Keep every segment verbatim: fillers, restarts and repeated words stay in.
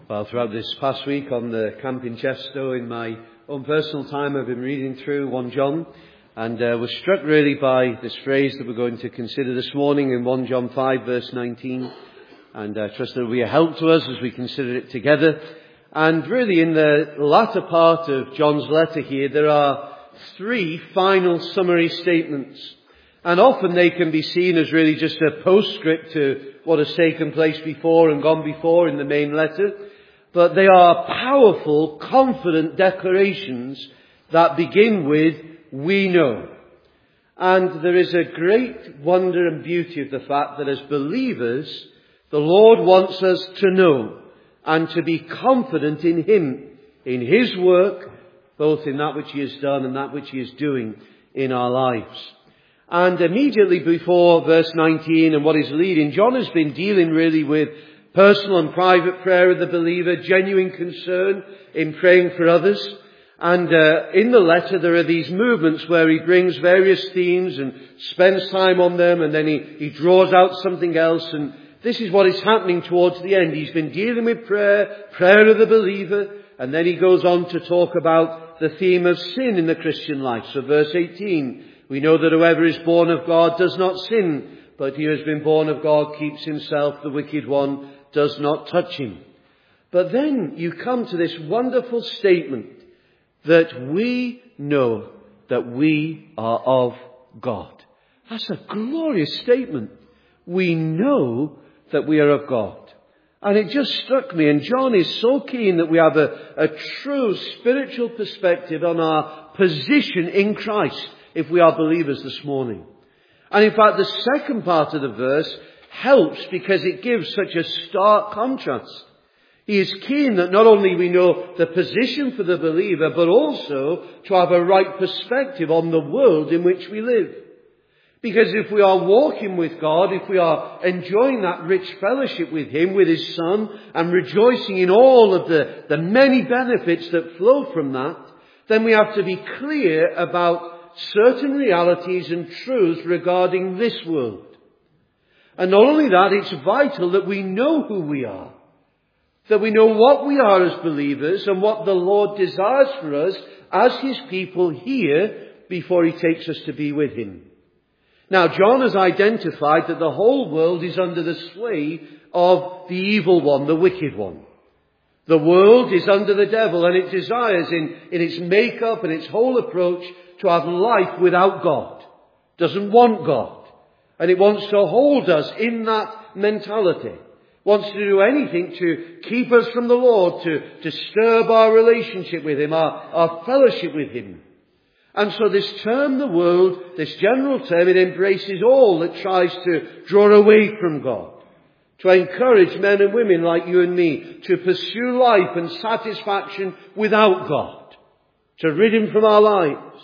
Well, throughout this past week on the camp in Chepstow, in my own personal time, I've been reading through First John, and uh, was struck really by this phrase that we're going to consider this morning in First John five, verse nineteen, and I uh, trust that it will be a help to us as we consider it together. And really, in the latter part of John's letter here, there are three final summary statements. And often they can be seen as really just a postscript to what has taken place before and gone before in the main letter. But they are powerful, confident declarations that begin with, "we know." And there is a great wonder and beauty of the fact that as believers, the Lord wants us to know and to be confident in Him, in His work, both in that which He has done and that which He is doing in our lives. And immediately before verse nineteen and what is leading, John has been dealing really with personal and private prayer of the believer, genuine concern in praying for others. And uh, in the letter there are these movements where he brings various themes and spends time on them, and then he, he draws out something else. And this is what is happening towards the end. He's been dealing with prayer, prayer of the believer, and then he goes on to talk about the theme of sin in the Christian life. So verse eighteen, we know that whoever is born of God does not sin, but he who has been born of God keeps himself, the wicked one does not touch him. But then you come to this wonderful statement that we know that we are of God. That's a glorious statement. We know that we are of God. And it just struck me, and John is so keen that we have a, a true spiritual perspective on our position in Christ if we are believers this morning. And in fact, the second part of the verse helps because it gives such a stark contrast. He is keen that not only we know the position for the believer, but also to have a right perspective on the world in which we live. Because if we are walking with God, if we are enjoying that rich fellowship with Him, with His Son, and rejoicing in all of the, the many benefits that flow from that, then we have to be clear about certain realities and truths regarding this world. And not only that, it's vital that we know who we are. That we know what we are as believers and what the Lord desires for us as His people here before He takes us to be with Him. Now, John has identified that the whole world is under the sway of the evil one, the wicked one. The world is under the devil, and it desires in, in its makeup and its whole approach to have life without God. Doesn't want God. And it wants to hold us in that mentality. Wants to do anything to keep us from the Lord, to disturb our relationship with Him, our, our fellowship with Him. And so this term, the world, this general term, it embraces all that tries to draw away from God. To encourage men and women like you and me to pursue life and satisfaction without God. To rid Him from our lives.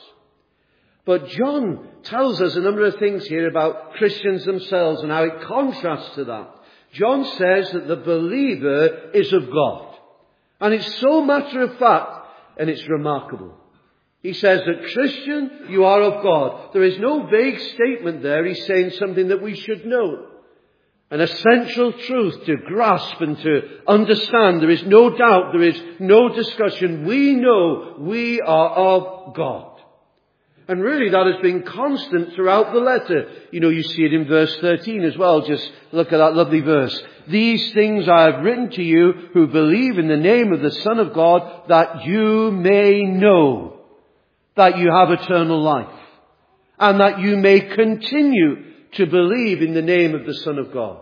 But John tells us a number of things here about Christians themselves and how it contrasts to that. John says that the believer is of God. And it's so matter of fact, and it's remarkable. He says that Christian, you are of God. There is no vague statement there. He's saying something that we should know. An essential truth to grasp and to understand. There is no doubt. There is no discussion. We know we are of God. And really that has been constant throughout the letter. You know, you see it in verse thirteen as well. Just look at that lovely verse. These things I have written to you who believe in the name of the Son of God, that you may know that you have eternal life. And that you may continue to believe in the name of the Son of God.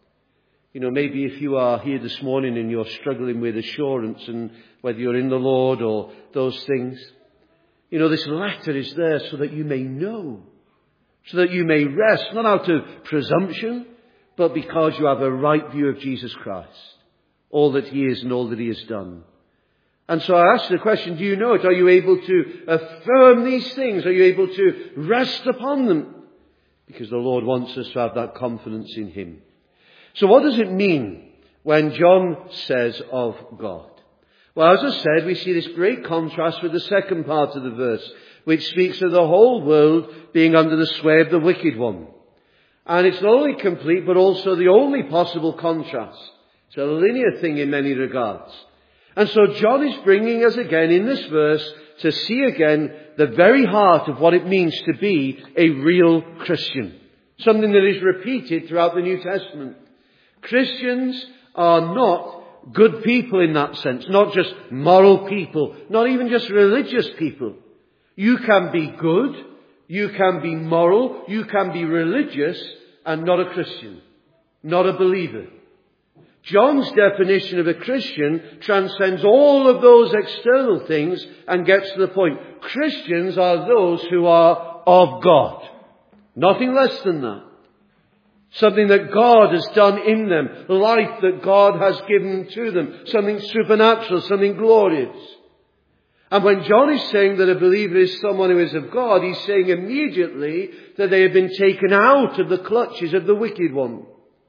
You know, maybe if you are here this morning and you're struggling with assurance and whether you're in the Lord or those things. You know, this letter is there so that you may know, so that you may rest, not out of presumption, but because you have a right view of Jesus Christ, all that He is and all that He has done. And so I ask the question, do you know it? Are you able to affirm these things? Are you able to rest upon them? Because the Lord wants us to have that confidence in Him. So what does it mean when John says of God? Well, as I said, we see this great contrast with the second part of the verse, which speaks of the whole world being under the sway of the wicked one. And it's not only complete, but also the only possible contrast It's a linear thing in many regards. And so John is bringing us again in this verse to see again the very heart of what it means to be a real Christian. Something that is repeated throughout the New Testament. Christians are not good people in that sense. Not just moral people. Not even just religious people. You can be good. You can be moral. You can be religious and not a Christian. Not a believer. John's definition of a Christian transcends all of those external things and gets to the point. Christians are those who are of God. Nothing less than that. Something that God has done in them. Life that God has given to them. Something supernatural, something glorious. And when John is saying that a believer is someone who is of God, he's saying immediately that they have been taken out of the clutches of the wicked one.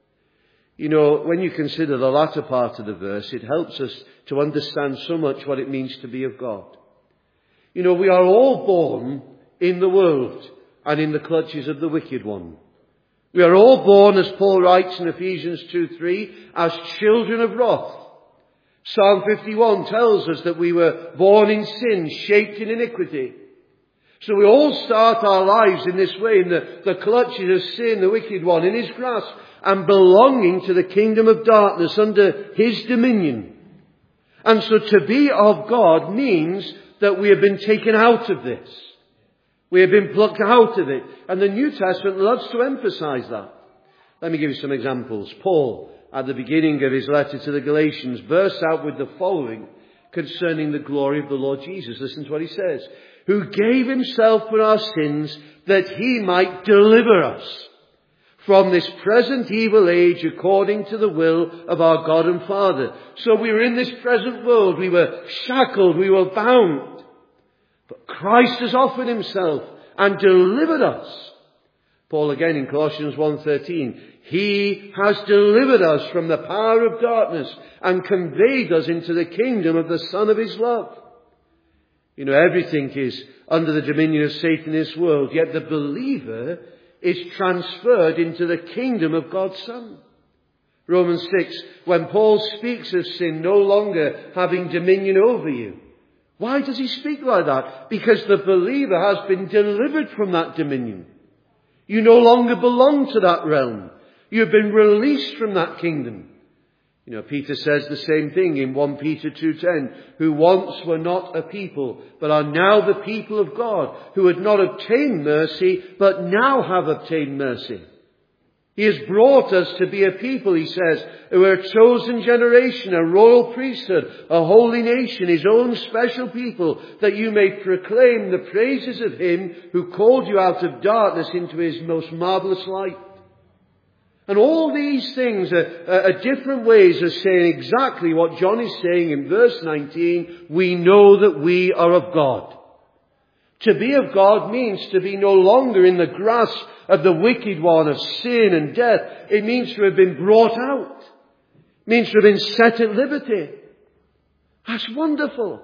You know, when you consider the latter part of the verse, it helps us to understand so much what it means to be of God. You know, we are all born in the world and in the clutches of the wicked one. We are all born, as Paul writes in Ephesians two three, as children of wrath. Psalm fifty-one tells us that we were born in sin, shaped in iniquity. So we all start our lives in this way, in the, the clutches of sin, the wicked one, in his grasp, and belonging to the kingdom of darkness under his dominion. And so to be of God means that we have been taken out of this. We have been plucked out of it. And the New Testament loves to emphasize that. Let me give you some examples. Paul, at the beginning of his letter to the Galatians, bursts out with the following concerning the glory of the Lord Jesus. Listen to what he says. Who gave himself for our sins that he might deliver us from this present evil age according to the will of our God and Father. So we were in this present world. We were shackled. We were bound. But Christ has offered himself and delivered us. Paul again in Colossians one thirteen. He has delivered us from the power of darkness and conveyed us into the kingdom of the Son of his love. You know, everything is under the dominion of Satan in this world. Yet the believer is transferred into the kingdom of God's Son. Romans six, when Paul speaks of sin no longer having dominion over you. Why does he speak like that? Because the believer has been delivered from that dominion. You no longer belong to that realm. You have been released from that kingdom. You know, Peter says the same thing in First Peter two ten, who once were not a people, but are now the people of God, who had not obtained mercy, but now have obtained mercy. He has brought us to be a people, he says, who are a chosen generation, a royal priesthood, a holy nation, his own special people, that you may proclaim the praises of him who called you out of darkness into his most marvelous light. And all these things are, are different ways of saying exactly what John is saying in verse nineteen. We know that we are of God. To be of God means to be no longer in the grasp of the wicked one, of sin and death. It means to have been brought out. It means to have been set at liberty. That's wonderful.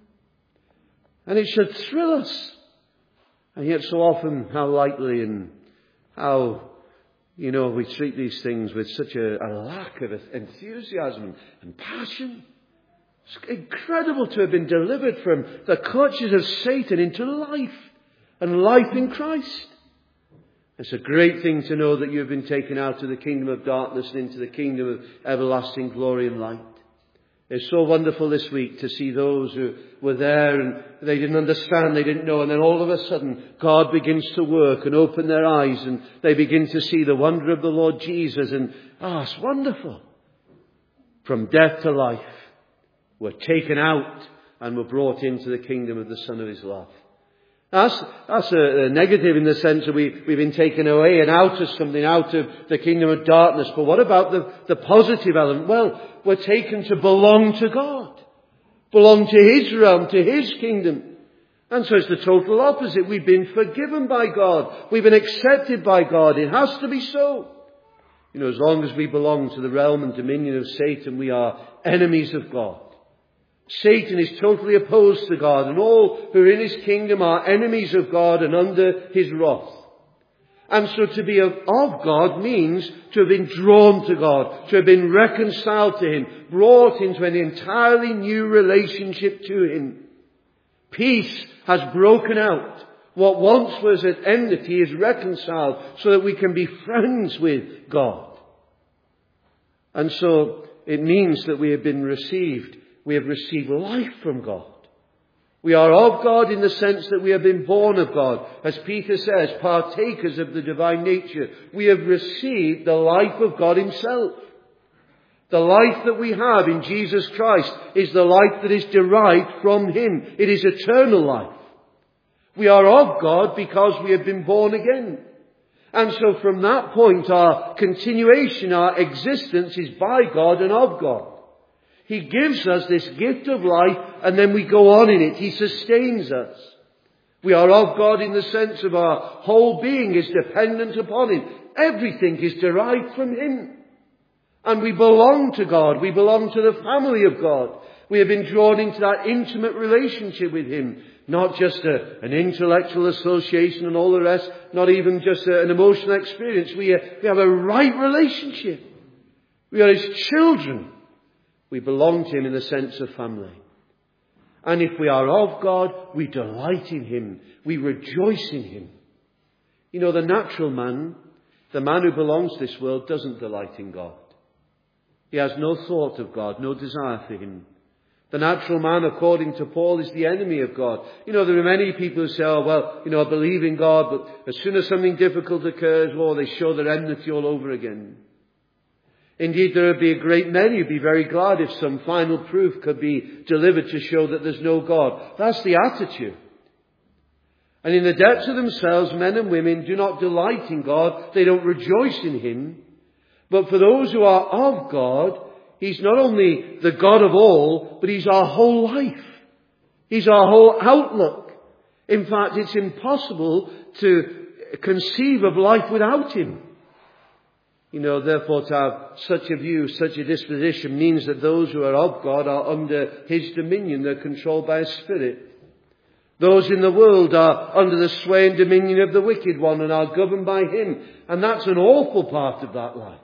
And it should thrill us. And yet so often how lightly and how, you know, we treat these things with such a, a lack of enthusiasm and passion. It's incredible to have been delivered from the clutches of Satan into life and life in Christ. It's a great thing to know that you've been taken out of the kingdom of darkness and into the kingdom of everlasting glory and light. It's so wonderful this week to see those who were there and they didn't understand, they didn't know, and then all of a sudden God begins to work and open their eyes and they begin to see the wonder of the Lord Jesus, and ah, oh, it's wonderful. From death to life, we're taken out and we're brought into the kingdom of the Son of his love. That's, that's a, a negative in the sense that we, we've been taken away and out of something, out of the kingdom of darkness. But what about the, the positive element? Well, we're taken to belong to God. Belong to his realm, to his kingdom. And so it's the total opposite. We've been forgiven by God. We've been accepted by God. It has to be so. You know, as long as we belong to the realm and dominion of Satan, we are enemies of God. Satan is totally opposed to God, and all who are in his kingdom are enemies of God and under his wrath. And so to be of, of God means to have been drawn to God, to have been reconciled to Him, brought into an entirely new relationship to Him. Peace has broken out. What once was at enmity is reconciled so that we can be friends with God. And so it means that we have been received, we have received life from God. We are of God in the sense that we have been born of God. As Peter says, partakers of the divine nature. We have received the life of God Himself. The life that we have in Jesus Christ is the life that is derived from Him. It is eternal life. We are of God because we have been born again. And so from that point, our continuation, our existence is by God and of God. He gives us this gift of life and then we go on in it. He sustains us. We are of God in the sense of our whole being is dependent upon Him. Everything is derived from Him. And we belong to God. We belong to the family of God. We have been drawn into that intimate relationship with Him. Not just a, an intellectual association and all the rest. Not even just a, an emotional experience. We, uh, we have a right relationship. We are His children. We belong to Him in the sense of family. And if we are of God, we delight in Him. We rejoice in Him. You know, the natural man, the man who belongs to this world, doesn't delight in God. He has no thought of God, no desire for Him. The natural man, according to Paul, is the enemy of God. You know, there are many people who say, oh, well, you know, I believe in God, but as soon as something difficult occurs, oh, they show their enmity all over again. Indeed, there would be a great many who'd be very glad if some final proof could be delivered to show that there's no God. That's the attitude. And in the depths of themselves, men and women do not delight in God. They don't rejoice in Him. But for those who are of God, He's not only the God of all, but He's our whole life. He's our whole outlook. In fact, it's impossible to conceive of life without Him. You know, therefore to have such a view, such a disposition means that those who are of God are under His dominion. They're controlled by His Spirit. Those in the world are under the sway and dominion of the wicked one and are governed by him. And that's an awful part of that life.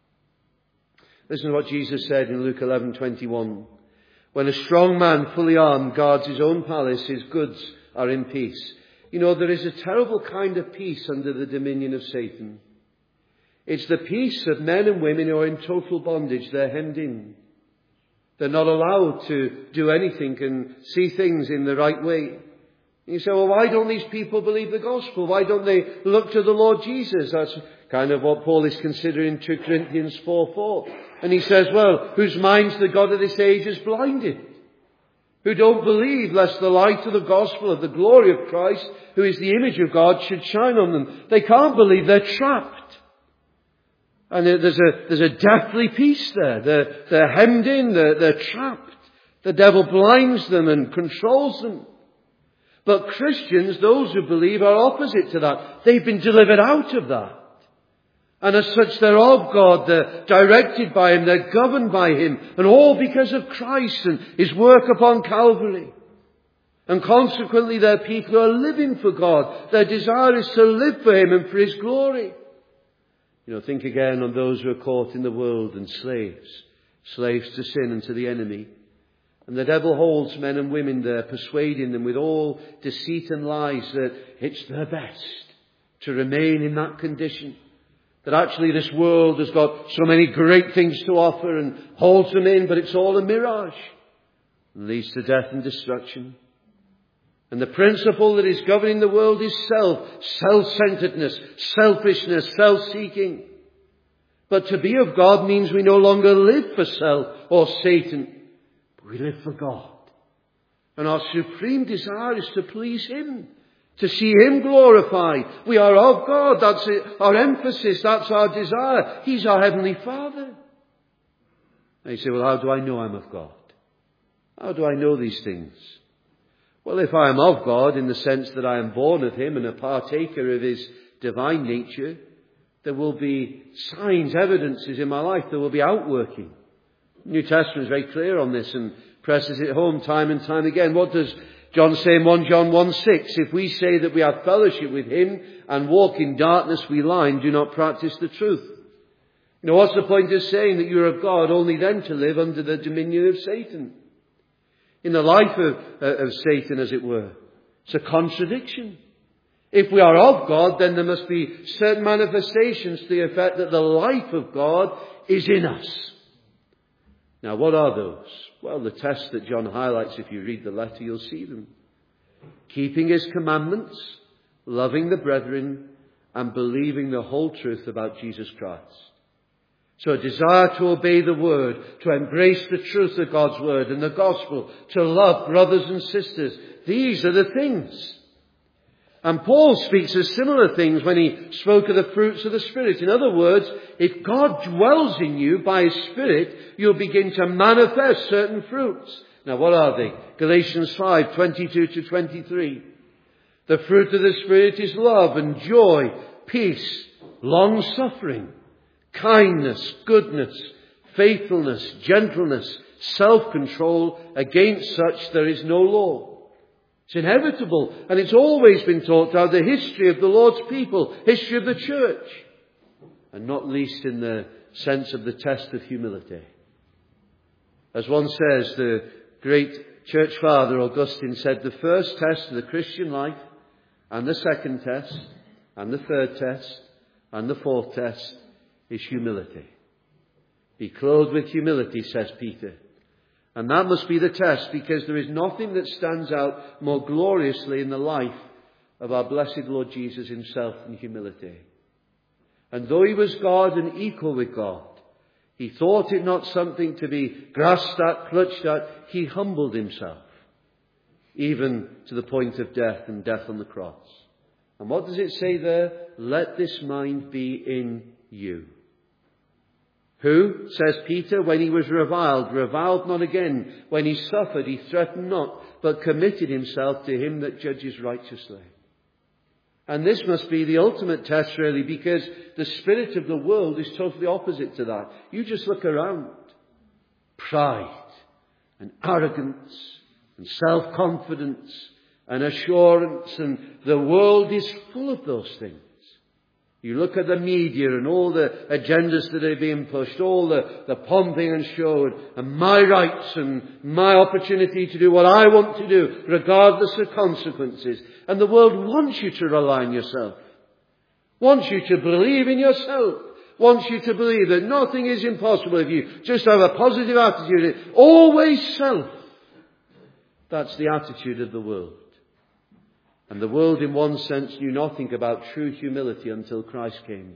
Listen to what Jesus said in Luke eleven twenty-one. When a strong man, fully armed, guards his own palace, his goods are in peace. You know, there is a terrible kind of peace under the dominion of Satan. It's the peace of men and women who are in total bondage. They're hemmed in. They're not allowed to do anything and see things in the right way. And you say, well, why don't these people believe the gospel? Why don't they look to the Lord Jesus? That's kind of what Paul is considering in two Corinthians four four. And he says, well, whose minds the God of this age has blinded, who don't believe lest the light of the gospel of the glory of Christ, who is the image of God, should shine on them. They can't believe. They're trapped. And there's a, there's a deathly peace there. They're, they're hemmed in. They're, they're trapped. The devil blinds them and controls them. But Christians, those who believe, are opposite to that. They've been delivered out of that. And as such, they're of God. They're directed by Him. They're governed by Him. And all because of Christ and His work upon Calvary. And consequently, they're people who are living for God. Their desire is to live for Him and for His glory. You know, think again on those who are caught in the world and slaves. Slaves to sin and to the enemy. And the devil holds men and women there, persuading them with all deceit and lies that it's their best to remain in that condition. That actually this world has got so many great things to offer and holds them in, but it's all a mirage. And leads to death and destruction. And the principle that is governing the world is self, self-centeredness, selfishness, self-seeking. But to be of God means we no longer live for self or Satan. But we live for God. And our supreme desire is to please Him. To see Him glorified. We are of God. That's it. Our emphasis. That's our desire. He's our Heavenly Father. And you say, well, how do I know I'm of God? How do I know these things? Well, if I am of God in the sense that I am born of Him and a partaker of His divine nature, there will be signs, evidences in my life. There will be outworking. The New Testament is very clear on this and presses it home time and time again. What does John say in First John one six, if we say that we have fellowship with him and walk in darkness, we lie and do not practice the truth. You know, what's the point of saying that you're of God only then to live under the dominion of Satan? In the life of, uh, of Satan, as it were. It's a contradiction. If we are of God, then there must be certain manifestations to the effect that the life of God is in us. Now, what are those? Well, the tests that John highlights, if you read the letter, you'll see them. Keeping his commandments, loving the brethren, and believing the whole truth about Jesus Christ. So a desire to obey the word, to embrace the truth of God's word and the gospel, to love brothers and sisters. These are the things. And Paul speaks of similar things when he spoke of the fruits of the Spirit. In other words, if God dwells in you by his Spirit, you'll begin to manifest certain fruits. Now, what are they? Galatians five, twenty-two to twenty-three. The fruit of the Spirit is love and joy, peace, long-suffering, kindness, goodness, faithfulness, gentleness, self-control. Against such there is no law. It's inevitable, and it's always been taught throughout the history of the Lord's people, history of the church, and not least in the sense of the test of humility. As one says, the great church father Augustine said, the first test of the Christian life, and the second test, and the third test, and the fourth test is humility. Be clothed with humility, says Peter. And that must be the test, because there is nothing that stands out more gloriously in the life of our blessed Lord Jesus himself than humility. And though he was God and equal with God, he thought it not something to be grasped at, clutched at. He humbled himself, even to the point of death and death on the cross. And what does it say there? Let this mind be in you. Who, says Peter, when he was reviled, reviled not again. When he suffered, he threatened not, but committed himself to him that judges righteously. And this must be the ultimate test, really, because the spirit of the world is totally opposite to that. You just look around. Pride and arrogance and self-confidence and assurance, and the world is full of those things. You look at the media and all the agendas that are being pushed, all the, the pumping and showing, and my rights and my opportunity to do what I want to do, regardless of consequences. And the world wants you to rely on yourself, wants you to believe in yourself, wants you to believe that nothing is impossible if you just have a positive attitude. Always self. That's the attitude of the world. And the world, in one sense, knew nothing about true humility until Christ came.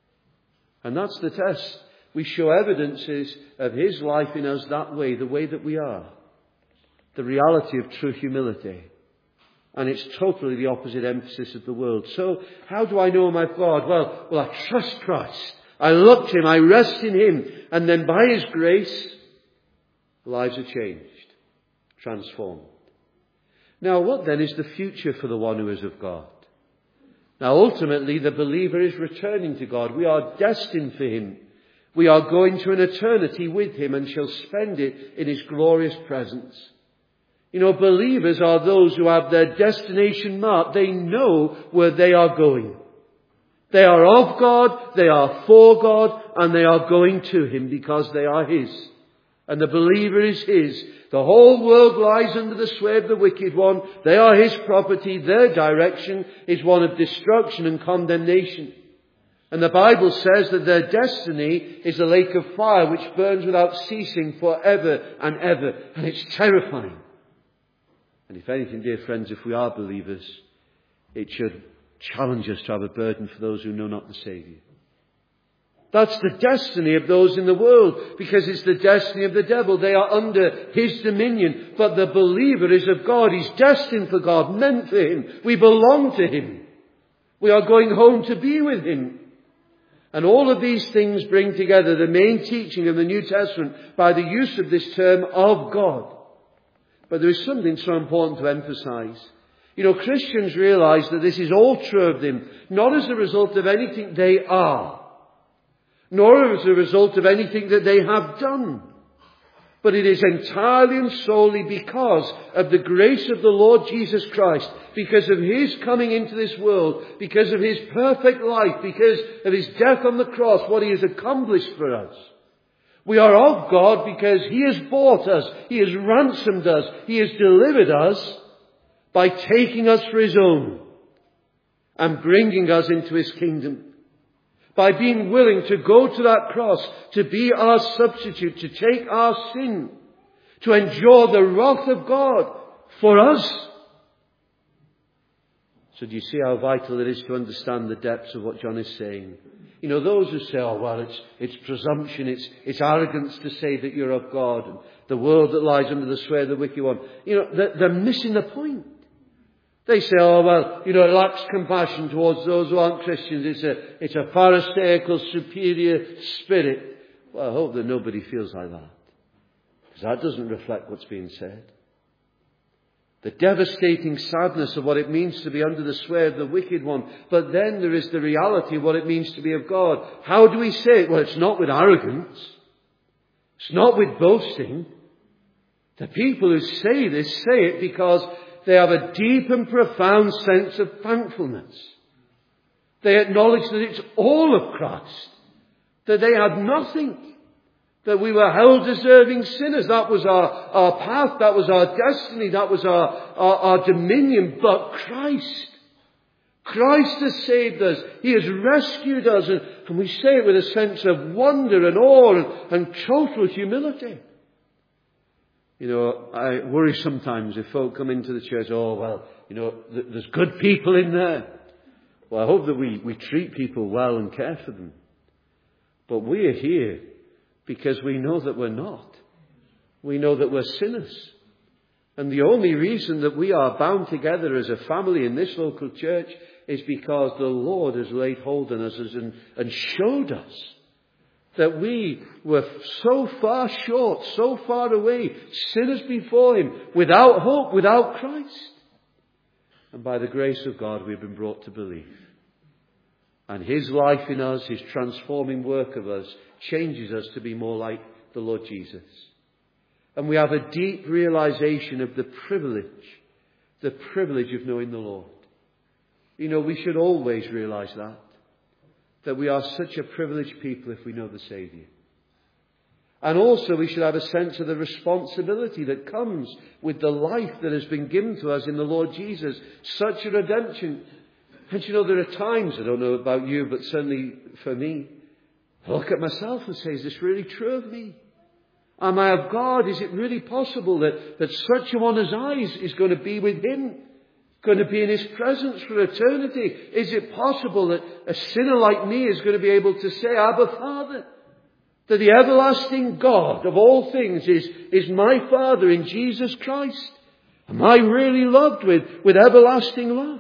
And that's the test. We show evidences of his life in us that way, the way that we are. The reality of true humility. And it's totally the opposite emphasis of the world. So, how do I know my God? Well, well, I trust Christ. I look to him. I rest in him. And then by his grace, lives are changed, transformed. Now, what then is the future for the one who is of God? Now, ultimately, the believer is returning to God. We are destined for him. We are going to an eternity with him and shall spend it in his glorious presence. You know, believers are those who have their destination marked. They know where they are going. They are of God, they are for God, and they are going to him because they are his. And the believer is his. The whole world lies under the sway of the wicked one. They are his property. Their direction is one of destruction and condemnation. And the Bible says that their destiny is a lake of fire which burns without ceasing forever and ever. And it's terrifying. And if anything, dear friends, if we are believers, it should challenge us to have a burden for those who know not the Saviour. That's the destiny of those in the world, because it's the destiny of the devil. They are under his dominion. But the believer is of God. He's destined for God, meant for him. We belong to him. We are going home to be with him. And all of these things bring together the main teaching of the New Testament by the use of this term, of God. But there is something so important to emphasize. You know, Christians realize that this is all true of them, not as a result of anything they are, nor as a result of anything that they have done, But it is entirely and solely because of the grace of the Lord Jesus Christ, because of His coming into this world, because of His perfect life, because of His death on the cross, what He has accomplished for us. We are of God because He has bought us, He has ransomed us, He has delivered us by taking us for His own and bringing us into His kingdom. By being willing to go to that cross, to be our substitute, to take our sin, to endure the wrath of God for us. So do you see how vital it is to understand the depths of what John is saying? You know, those who say, oh, well, it's, it's presumption, it's, it's arrogance to say that you're of God, and the world that lies under the sway of the wicked one. You know, they're, they're missing the point. They say, oh, well, you know, it lacks compassion towards those who aren't Christians. It's a, it's a pharisaical, superior spirit. Well, I hope that nobody feels like that, because that doesn't reflect what's being said. The devastating sadness of what it means to be under the sway of the wicked one. But then there is the reality of what it means to be of God. How do we say it? Well, it's not with arrogance. It's not with boasting. The people who say this say it because they have a deep and profound sense of thankfulness. They acknowledge that it's all of Christ, that they had nothing, that we were hell deserving sinners. That was our, our path, that was our destiny, that was our, our, our dominion. But Christ, Christ has saved us. He has rescued us. And, and we say it with a sense of wonder and awe and, and total humility. You know, I worry sometimes if folk come into the church, oh, well, you know, th- there's good people in there. Well, I hope that we, we treat people well and care for them. But we are here because we know that we're not. We know that we're sinners. And the only reason that we are bound together as a family in this local church is because the Lord has laid hold on us and, and showed us that we were so far short, so far away, sinners before Him, without hope, without Christ. And by the grace of God, we've been brought to believe. And His life in us, His transforming work of us, changes us to be more like the Lord Jesus. And we have a deep realization of the privilege, the privilege of knowing the Lord. You know, we should always realize that. That we are such a privileged people if we know the Saviour. And also we should have a sense of the responsibility that comes with the life that has been given to us in the Lord Jesus. Such a redemption. And you know, there are times, I don't know about you, but certainly for me, I look at myself and say, is this really true of me? Am I of God? Is it really possible that, that such a one as I is, is going to be with Him? Going to be in His presence for eternity? Is it possible that a sinner like me is going to be able to say, Abba, Father? That the everlasting God of all things is, is my Father in Jesus Christ? Am I really loved with, with everlasting love?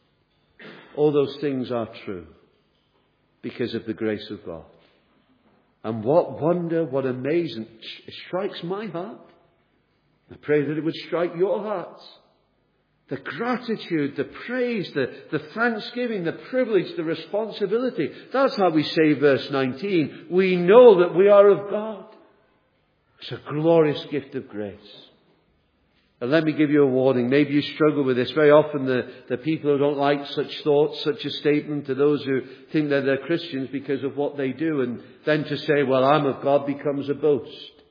All those things are true because of the grace of God. And what wonder, what amazement. It strikes my heart. I pray that it would strike your hearts. The gratitude, the praise, the, the thanksgiving, the privilege, the responsibility. That's how we say verse nineteen. We know that we are of God. It's a glorious gift of grace. And let me give you a warning. Maybe you struggle with this. Very often the, the people who don't like such thoughts, such a statement, are those who think that they're Christians because of what they do. And then to say, well, I'm of God becomes a boast.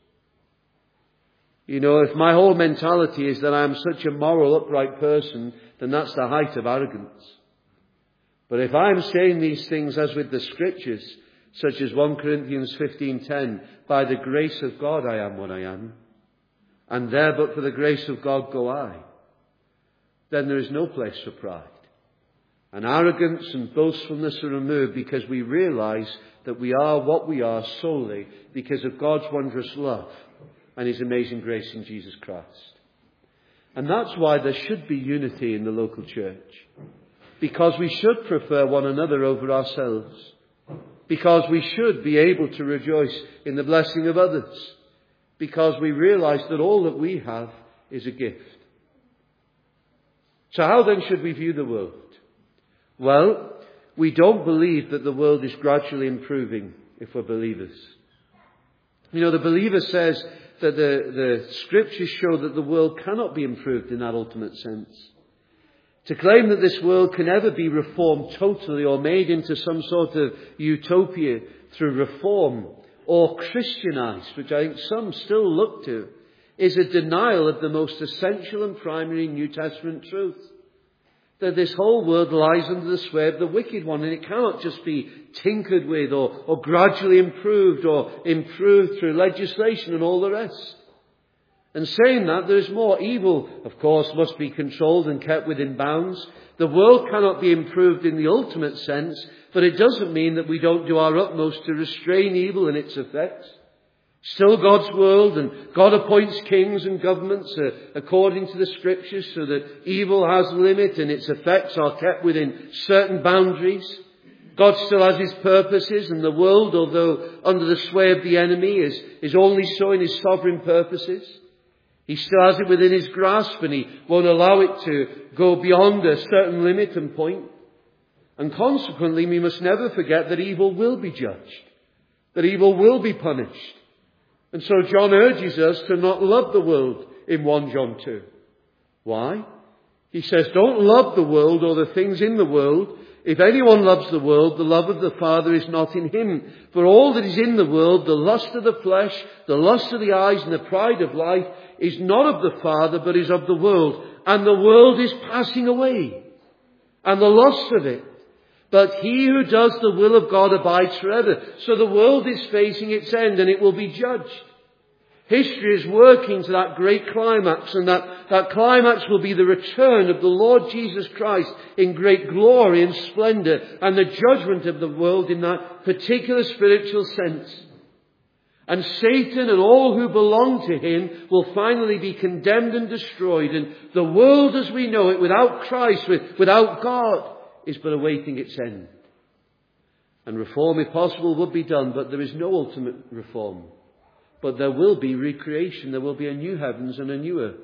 You know, if my whole mentality is that I'm such a moral, upright person, then that's the height of arrogance. But if I'm saying these things as with the Scriptures, such as First Corinthians fifteen ten, by the grace of God I am what I am, and there but for the grace of God go I, then there is no place for pride. And arrogance and boastfulness are removed because we realize that we are what we are solely because of God's wondrous love and His amazing grace in Jesus Christ. And that's why there should be unity in the local church. Because we should prefer one another over ourselves. Because we should be able to rejoice in the blessing of others. Because we realize that all that we have is a gift. So how then should we view the world? Well, we don't believe that the world is gradually improving if we're believers. You know, the believer says that the, the scriptures show that the world cannot be improved in that ultimate sense. To claim that this world can ever be reformed totally or made into some sort of utopia through reform or Christianized, which I think some still look to, is a denial of the most essential and primary New Testament truth. That this whole world lies under the sway of the wicked one, and it cannot just be tinkered with or, or gradually improved or improved through legislation and all the rest. And saying that, there is more. Evil, of course, must be controlled and kept within bounds. The world cannot be improved in the ultimate sense, but it doesn't mean that we don't do our utmost to restrain evil and its effects. Still God's world, and God appoints kings and governments uh, according to the scriptures, so that evil has limit and its effects are kept within certain boundaries. God still has his purposes, and the world, although under the sway of the enemy, is, is only so in his sovereign purposes. He still has it within his grasp, and he won't allow it to go beyond a certain limit and point. And consequently, we must never forget that evil will be judged, that evil will be punished. And so John urges us to not love the world in First John two. Why? He says, don't love the world or the things in the world. If anyone loves the world, the love of the Father is not in him. For all that is in the world, the lust of the flesh, the lust of the eyes, and the pride of life, is not of the Father, but is of the world. And the world is passing away, and the lust of it. But he who does the will of God abides forever. So the world is facing its end, and it will be judged. History is working to that great climax, and that, that climax will be the return of the Lord Jesus Christ in great glory and splendour, and the judgment of the world in that particular spiritual sense. And Satan and all who belong to him will finally be condemned and destroyed, and the world as we know it, without Christ, without God, is but awaiting its end. And reform, if possible, would be done, but there is no ultimate reform. But there will be recreation. There will be a new heavens and a new earth.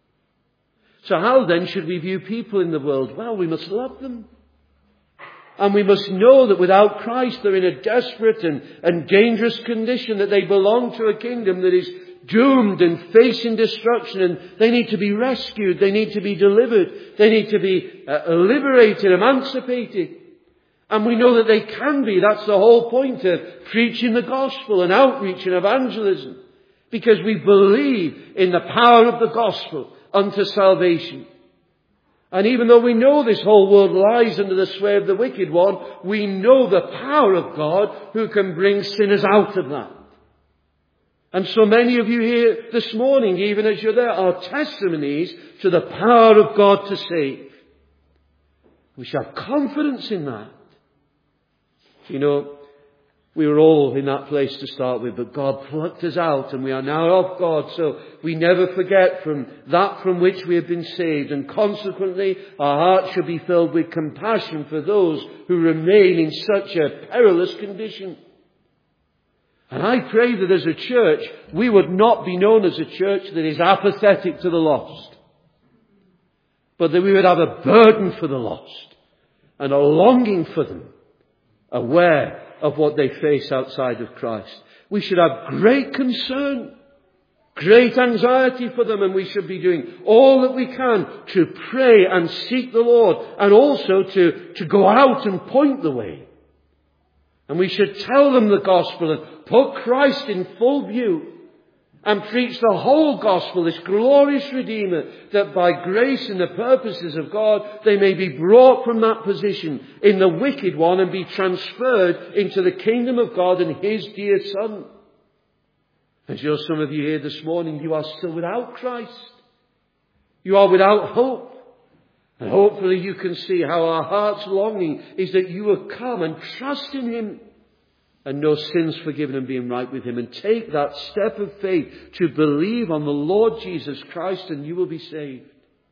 So how then should we view people in the world? Well, we must love them. And we must know that without Christ they're in a desperate and, and dangerous condition, that they belong to a kingdom that is doomed and facing destruction, and they need to be rescued, they need to be delivered, they need to be uh, liberated, emancipated. And we know that they can be. That's the whole point of preaching the gospel and outreach and evangelism. Because we believe in the power of the gospel unto salvation. And even though we know this whole world lies under the sway of the wicked one, we know the power of God who can bring sinners out of that. And so many of you here this morning, even as you're there, are testimonies to the power of God to save. We should have confidence in that. You know, we were all in that place to start with, but God plucked us out, and we are now of God. So we never forget from that from which we have been saved. And consequently, our hearts should be filled with compassion for those who remain in such a perilous condition. And I pray that as a church, we would not be known as a church that is apathetic to the lost, but that we would have a burden for the lost and a longing for them, aware of what they face outside of Christ. We should have great concern, great anxiety for them, and we should be doing all that we can to pray and seek the Lord, and also to, to go out and point the way. And we should tell them the gospel and put Christ in full view and preach the whole gospel, this glorious Redeemer, that by grace and the purposes of God, they may be brought from that position in the wicked one and be transferred into the kingdom of God and his dear Son. And you know, some of you here this morning, you are still without Christ. You are without hope. And hopefully you can see how our heart's longing is that you will come and trust in him and know sins forgiven and being right with him, and take that step of faith to believe on the Lord Jesus Christ, and you will be saved.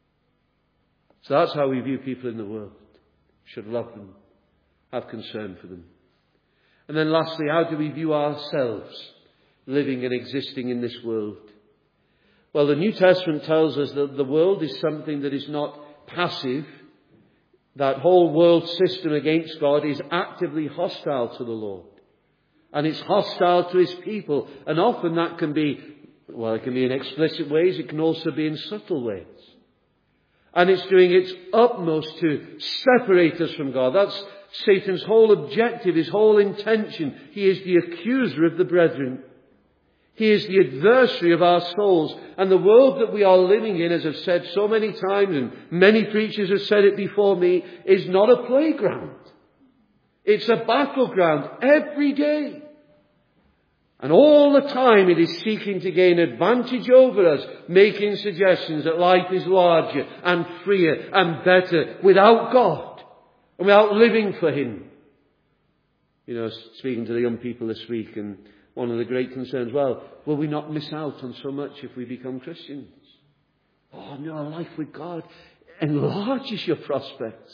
So that's how we view people in the world. We should love them, have concern for them. And then lastly, how do we view ourselves living and existing in this world? Well, the New Testament tells us that the world is something that is not passive. That whole world system against God is actively hostile to the Lord. And it's hostile to his people. And often that can be Well, it can be in explicit ways. It can also be in subtle ways. And it's doing its utmost to separate us from God. That's Satan's whole objective, his whole intention. He is the accuser of the brethren. He is the adversary of our souls. And the world that we are living in, as I've said so many times, and many preachers have said it before me, is not a playground. It's a battleground every day. And all the time it is seeking to gain advantage over us, making suggestions that life is larger and freer and better without God and without living for Him. You know, speaking to the young people this week, and one of the great concerns, well, will we not miss out on so much if we become Christians? Oh no, life with God enlarges your prospects.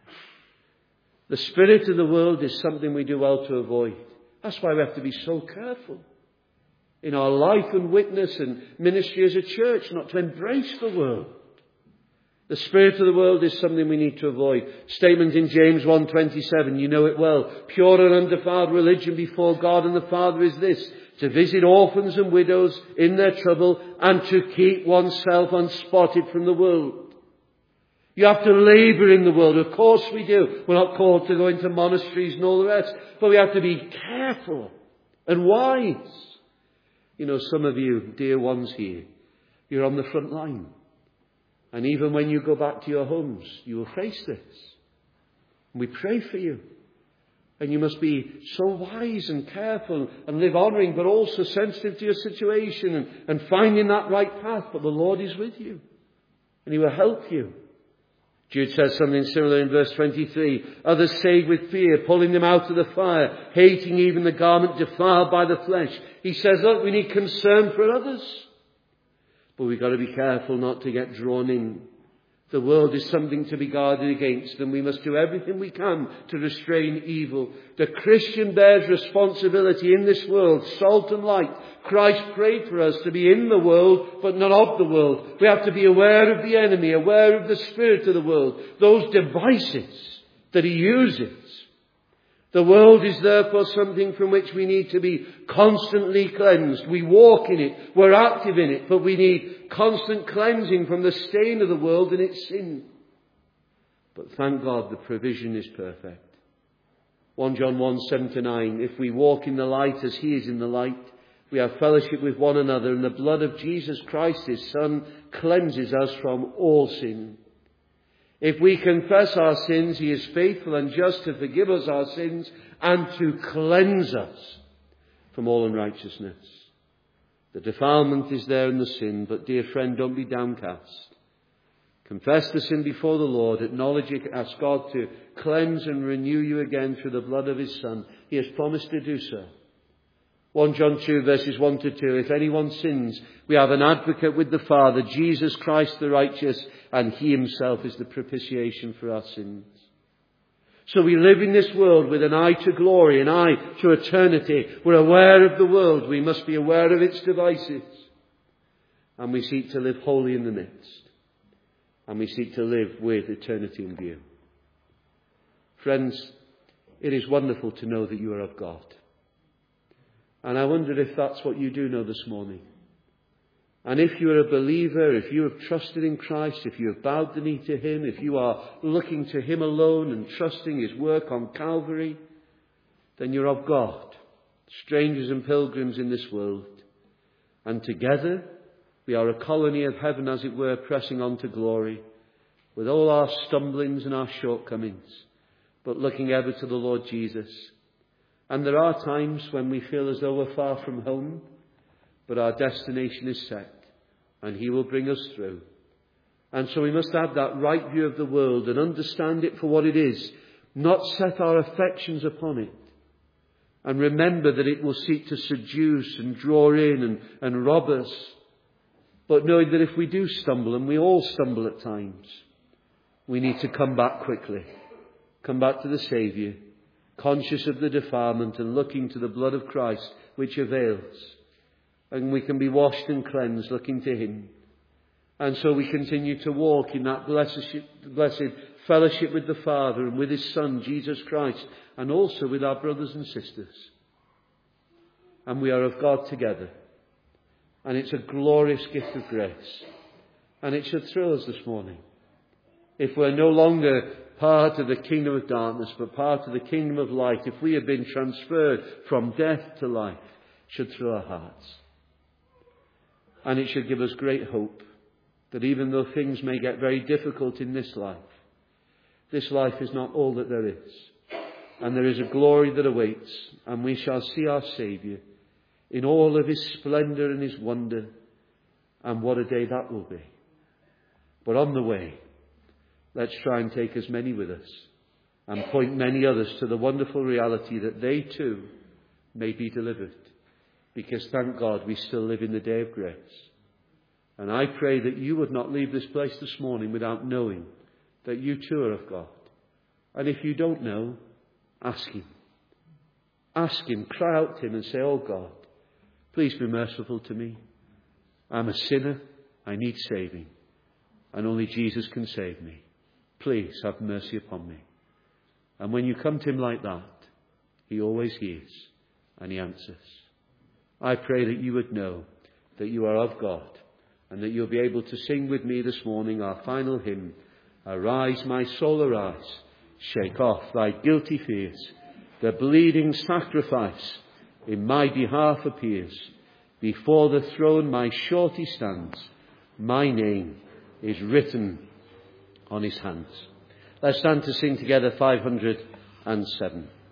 The spirit of the world is something we do well to avoid. That's why we have to be so careful in our life and witness and ministry as a church, not to embrace the world. The spirit of the world is something we need to avoid. Statement in James one twenty-seven, you know it well. Pure and undefiled religion before God and the Father is this, to visit orphans and widows in their trouble and to keep oneself unspotted from the world. You have to labour in the world. Of course we do. We're not called to go into monasteries and all the rest. But we have to be careful and wise. You know, some of you, dear ones here, you're on the front line. And even when you go back to your homes, you will face this. And we pray for you. And you must be so wise and careful and live honouring, but also sensitive to your situation and, and finding that right path. But the Lord is with you. And He will help you. Jude says something similar in verse twenty-three. Others saved with fear, pulling them out of the fire, hating even the garment defiled by the flesh. He says, look, we need concern for others. But we've got to be careful not to get drawn in. The world is something to be guarded against, and we must do everything we can to restrain evil. The Christian bears responsibility in this world, salt and light. Christ prayed for us to be in the world, but not of the world. We have to be aware of the enemy, aware of the spirit of the world, those devices that he uses. The world is therefore something from which we need to be constantly cleansed. We walk in it, we're active in it, but we need constant cleansing from the stain of the world and its sin. But thank God the provision is perfect. First John one, seven to nine, if we walk in the light as He is in the light, we have fellowship with one another, and the blood of Jesus Christ, His Son, cleanses us from all sin. If we confess our sins, He is faithful and just to forgive us our sins and to cleanse us from all unrighteousness. The defilement is there in the sin, but dear friend, don't be downcast. Confess the sin before the Lord, acknowledge it, ask God to cleanse and renew you again through the blood of His Son. He has promised to do so. First John two verses one to two, if anyone sins, we have an advocate with the Father, Jesus Christ the righteous, and He Himself is the propitiation for our sins. So we live in this world with an eye to glory, an eye to eternity. We're aware of the world. We must be aware of its devices. And we seek to live holy in the midst. And we seek to live with eternity in view. Friends, it is wonderful to know that you are of God. And I wonder if that's what you do know this morning. And if you are a believer, if you have trusted in Christ, if you have bowed the knee to Him, if you are looking to Him alone and trusting His work on Calvary, then you're of God, strangers and pilgrims in this world. And together we are a colony of heaven, as it were, pressing on to glory, with all our stumblings and our shortcomings, but looking ever to the Lord Jesus. And there are times when we feel as though we're far from home, but our destination is set, and He will bring us through. And so we must have that right view of the world and understand it for what it is, not set our affections upon it, and remember that it will seek to seduce and draw in and, and rob us. But knowing that if we do stumble, and we all stumble at times, we need to come back quickly, come back to the Saviour, conscious of the defilement and looking to the blood of Christ, which avails. And we can be washed and cleansed, looking to Him. And so we continue to walk in that blessed, blessed fellowship with the Father and with His Son, Jesus Christ, and also with our brothers and sisters. And we are of God together. And it's a glorious gift of grace. And it should thrill us this morning. If we're no longer part of the kingdom of darkness, but part of the kingdom of light, if we have been transferred from death to life, it should thrill our hearts. And it should give us great hope that even though things may get very difficult in this life, this life is not all that there is. And there is a glory that awaits, and we shall see our Saviour in all of his splendour and his wonder. And what a day that will be. But on the way, let's try and take as many with us and point many others to the wonderful reality that they too may be delivered. Because thank God we still live in the day of grace. And I pray that you would not leave this place this morning without knowing that you too are of God. And if you don't know, ask him. Ask him, cry out to him and say, oh God, please be merciful to me. I'm a sinner, I need saving. And only Jesus can save me. Please have mercy upon me. And when you come to him like that, he always hears and he answers. I pray that you would know that you are of God and that you'll be able to sing with me this morning our final hymn, Arise, my soul, arise, shake off thy guilty fears. The bleeding sacrifice in my behalf appears. Before the throne my surety stands. My name is written on his hands. Let's stand to sing together five hundred seven.